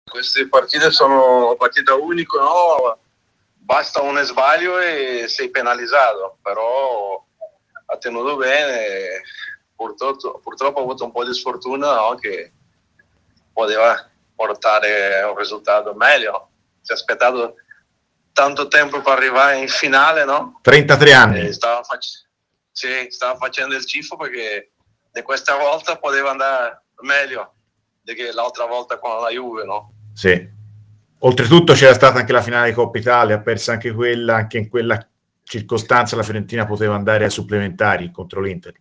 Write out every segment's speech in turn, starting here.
Queste partite sono partita unica, no? Basta un sbaglio e sei penalizzato, però ha tenuto bene, purtroppo ha avuto un po' di sfortuna, no? Che poteva portare un risultato meglio. Si è aspettato tanto tempo per arrivare in finale, no? 33 anni. E stava facendo il tifo perché di questa volta poteva andare meglio di che l'altra volta con la Juve, no? Sì. Oltretutto c'era stata anche la finale di Coppa Italia, ha perso anche quella, anche in quella circostanza la Fiorentina poteva andare ai supplementari contro l'Inter.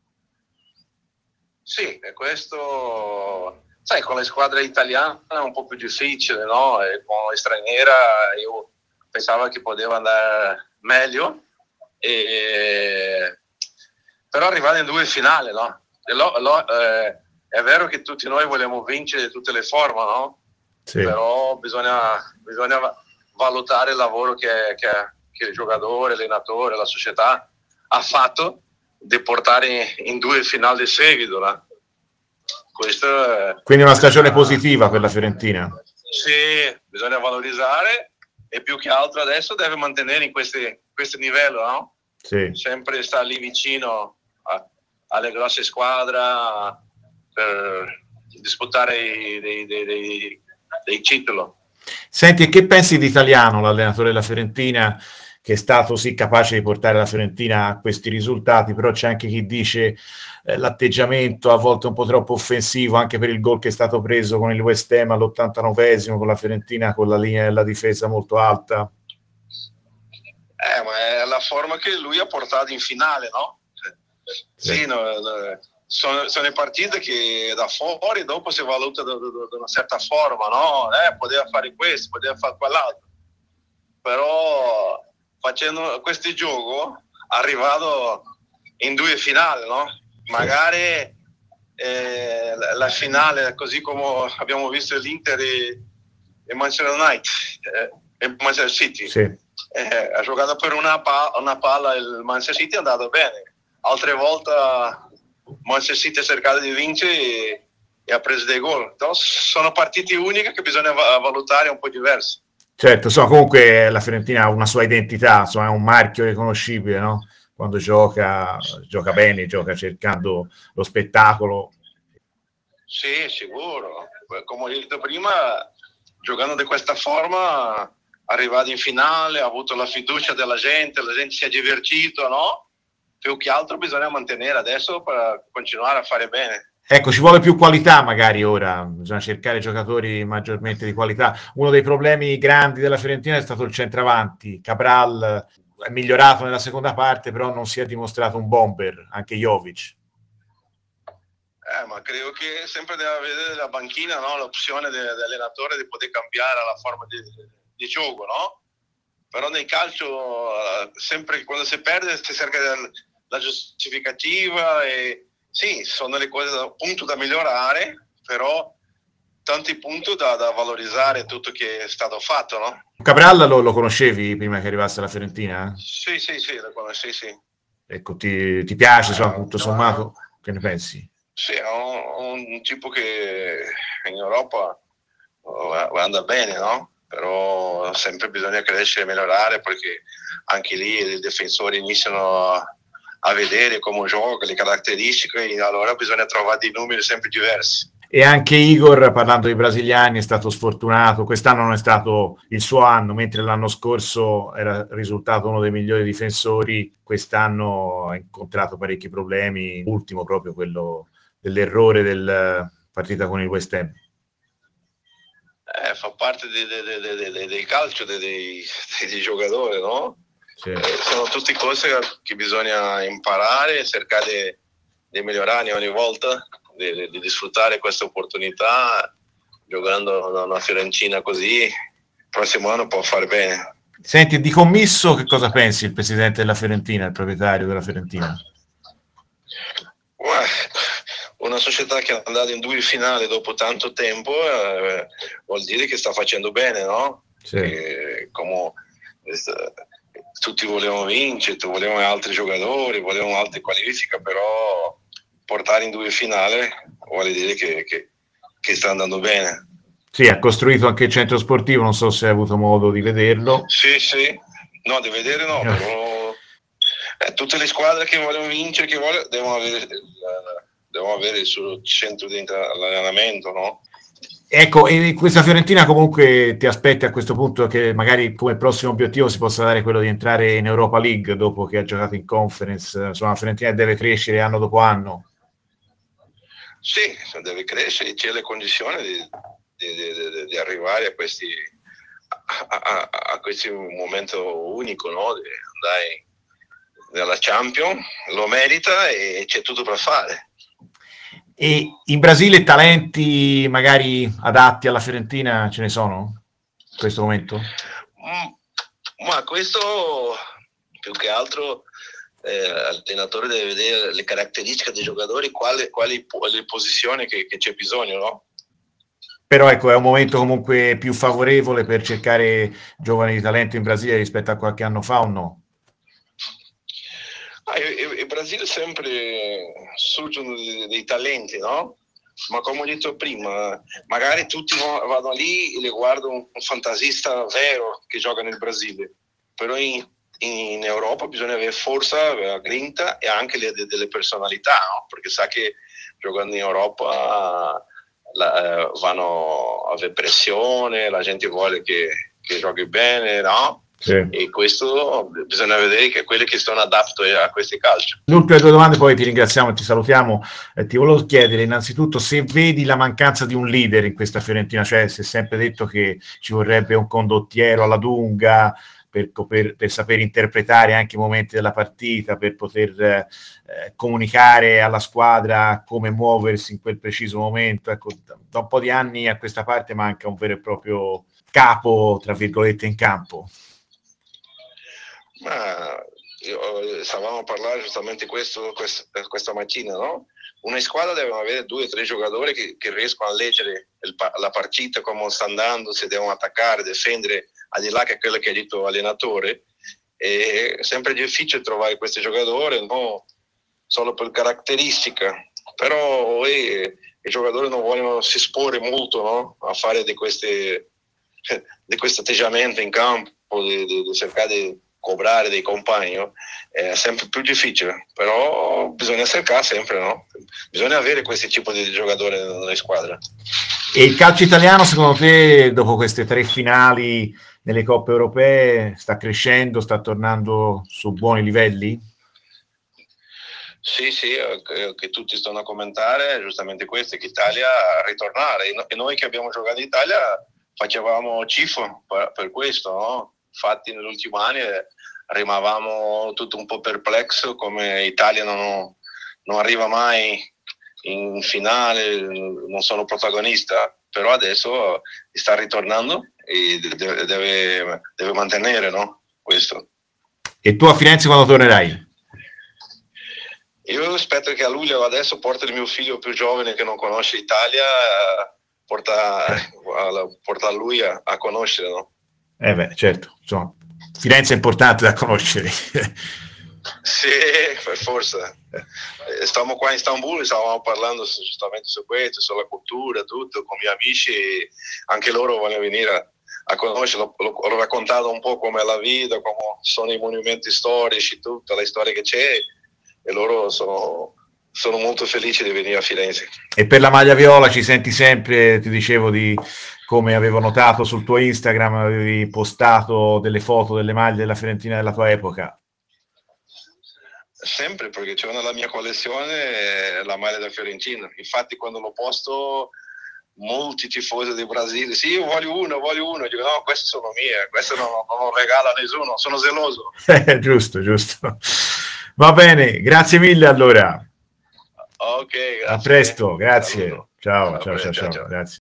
Sì, e questo, sai, con le squadre italiane è un po' più difficile, no? E con le straniere io pensavo che poteva andare meglio, però arrivare in due finali, no? È vero che tutti noi vogliamo vincere di tutte le forme, no? Sì. Però bisogna valutare il lavoro che il giocatore, l'allenatore, la società ha fatto di portare in due finali di seguito. No? Quindi una stagione positiva per la Fiorentina. Sì, bisogna valorizzare e più che altro adesso deve mantenere in questo livello, no? Sì. Sempre sta lì vicino alle grosse squadre per disputare dei titoli. Senti, e che pensi di Italiano, l'allenatore della Fiorentina, che è stato sì capace di portare la Fiorentina a questi risultati, però c'è anche chi dice l'atteggiamento a volte un po' troppo offensivo, anche per il gol che è stato preso con il West Ham all'89esimo, con la Fiorentina con la linea della difesa molto alta. Ma è la forma che lui ha portato in finale, no? Sì, sono le partite che da fuori dopo si valuta da una certa forma, no? Poteva fare questo, poteva fare quell'altro. Però facendo questo gioco, arrivato in due finali, no? Magari la finale, così come abbiamo visto l'Inter e Manchester United e Manchester City. Sì. Ha giocato per una palla il Manchester City, è andato bene. Altre volte Manchester City ha cercato di vincere e ha preso dei gol. Sono partite uniche che bisogna valutare un po' diverse. Certo, insomma, comunque la Fiorentina ha una sua identità, insomma, è un marchio riconoscibile, no? Quando gioca bene, gioca cercando lo spettacolo. Sì, sicuro. Come ho detto prima, giocando di questa forma, arrivato in finale, ha avuto la fiducia della gente, la gente si è divertito, no? Più che altro bisogna mantenere adesso per continuare a fare bene. Ecco, ci vuole più qualità magari ora, bisogna cercare giocatori maggiormente di qualità. Uno dei problemi grandi della Fiorentina è stato il centravanti. Cabral è migliorato nella seconda parte, però non si è dimostrato un bomber, anche Jovic. Ma credo che sempre deve avere la banchina, no? L'opzione dell'allenatore di poter cambiare la forma di gioco, no? Però nel calcio, sempre quando si perde, si cerca la giustificativa e sì, sono le cose appunto da migliorare, però tanti punti da valorizzare tutto che è stato fatto, no? Cabral lo conoscevi prima che arrivasse alla Fiorentina? Sì, lo conosci, sì. Ecco, ti piace, insomma, tutto sommato? Che ne pensi? Sì, è un tipo che in Europa andrà bene, no? Però sempre bisogna crescere e migliorare perché anche lì i difensori iniziano a vedere come gioca, le caratteristiche e allora bisogna trovare dei numeri sempre diversi. E anche Igor, parlando dei brasiliani, è stato sfortunato, quest'anno non è stato il suo anno, mentre l'anno scorso era risultato uno dei migliori difensori, quest'anno ha incontrato parecchi problemi, ultimo proprio quello dell'errore del partita con il West Ham. Fa parte del calcio dei giocatori, no? Sì. Sono tutte cose che bisogna imparare e cercare di migliorare ogni volta, di sfruttare questa opportunità giocando una Fiorentina così, il prossimo anno può fare bene. Senti, di Commisso che cosa pensi il presidente della Fiorentina, il proprietario della Fiorentina? Una società che è andata in due finali dopo tanto tempo vuol dire che sta facendo bene, no? Sì. Come tutti volevano vincere, volevano altri giocatori, volevano altre qualifiche, però portare in due finali vuol dire che sta andando bene. Sì, ha costruito anche il centro sportivo, non so se hai avuto modo di vederlo. Sì, sì, no, di vedere no, però tutte le squadre che vogliono vincere, devono avere il suo centro di allenamento, no? Ecco, e questa Fiorentina comunque ti aspetti a questo punto che magari come prossimo obiettivo si possa dare quello di entrare in Europa League dopo che ha giocato in Conference, insomma la Fiorentina deve crescere anno dopo anno. Sì, deve crescere, c'è le condizioni di arrivare a questi momento unico, no? Di andare nella Champions, lo merita e c'è tutto per fare. E in Brasile talenti magari adatti alla Fiorentina ce ne sono in questo momento? Ma questo più che altro l'allenatore deve vedere le caratteristiche dei giocatori, quali le posizioni che c'è bisogno, no? Però ecco, è un momento comunque più favorevole per cercare giovani di talento in Brasile rispetto a qualche anno fa o no? Il Brasile sempre sorgono dei talenti, no? Ma come ho detto prima, magari tutti vanno lì e le guardano un fantasista vero che gioca nel Brasile, però in Europa bisogna avere forza, avere grinta e anche delle personalità, no? Perché sa che giocando in Europa vanno a avere pressione, la gente vuole che giochi bene, no? Sì. E questo bisogna vedere che quelli che sono adatti a questi calci. Le ultime due domande, poi ti ringraziamo e ti salutiamo. Ti volevo chiedere innanzitutto se vedi la mancanza di un leader in questa Fiorentina, cioè si è sempre detto che ci vorrebbe un condottiero alla Dunga per saper interpretare anche i momenti della partita, per poter comunicare alla squadra come muoversi in quel preciso momento. Ecco, da un po' di anni a questa parte manca un vero e proprio capo, tra virgolette, in campo. Ma stavamo a parlare giustamente questa mattina, no? Una squadra deve avere 2 o 3 giocatori che riescono a leggere la partita, come sta andando, se devono attaccare, difendere, al di là che quello che ha detto l'allenatore. È sempre difficile trovare questi giocatori, no? Solo per caratteristica, però i giocatori non vogliono si esporre molto, no? A fare di questi atteggiamenti in campo, di cercare di cobrare dei compagni, no? È sempre più difficile, però bisogna cercare sempre, no? Bisogna avere questi tipi di giocatori nelle squadre. E il calcio italiano, secondo te, dopo queste 3 finali nelle coppe europee, sta crescendo, sta tornando su buoni livelli? Sì, che tutti stanno a commentare giustamente questo, che Italia ritornare, e noi che abbiamo giocato in Italia facevamo schifo per questo, no? Infatti negli ultimi anni rimanevamo tutto un po' perplessi come Italia non arriva mai in finale, non sono protagonista, però adesso sta ritornando e deve mantenere, no? Questo. E tu a Firenze quando tornerai? Io aspetto che a luglio adesso porta il mio figlio più giovane che non conosce Italia, porta lui a conoscere, no? Beh, certo, insomma, Firenze è importante da conoscere. Sì, per forza. Stiamo qua in Istanbul, stavamo parlando giustamente su questo, sulla cultura, tutto, con i miei amici, anche loro vogliono venire a conoscere, ho raccontato un po' com'è la vita, come sono i monumenti storici, tutta la storia che c'è, e loro sono molto felici di venire a Firenze. E per la maglia viola ci senti sempre, ti dicevo di come avevo notato sul tuo Instagram, avevi postato delle foto delle maglie della Fiorentina della tua epoca. Sempre, perché c'è nella mia collezione la maglia della Fiorentina. Infatti quando lo posto molti tifosi del Brasile, sì, io voglio uno, dico no, queste sono mie, queste non regalo a nessuno, sono geloso. Giusto. Va bene, grazie mille allora. Ok, grazie. A presto, grazie. Saluto. Ciao, grazie.